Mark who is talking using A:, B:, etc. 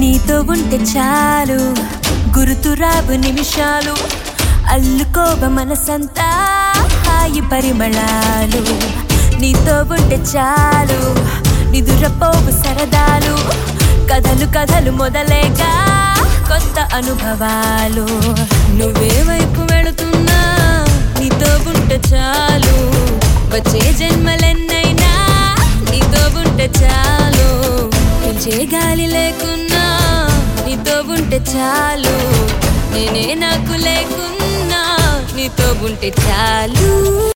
A: నీతో ఉంటే చాలు గుర్తురావు నిమిషాలు అల్లుకోవ మనసంతా హాయి పరిమళాలు నీతో ఉంటే చాలు నిదురపోవు సరదాలు కథలు కథలు మొదలేగా కొత్త అనుభవాలు నువ్వే వైపు వెళుతున్నా నీతో ఉంటే చాలు వచ్చే జన్మలెన్నైనా నీతో ఉంటే చాలు పిలిచే గాలి లేకున్నా నీతో ఉంటే చాలు నేనే నాకు లేకున్నా నీతో ఉంటే చాలు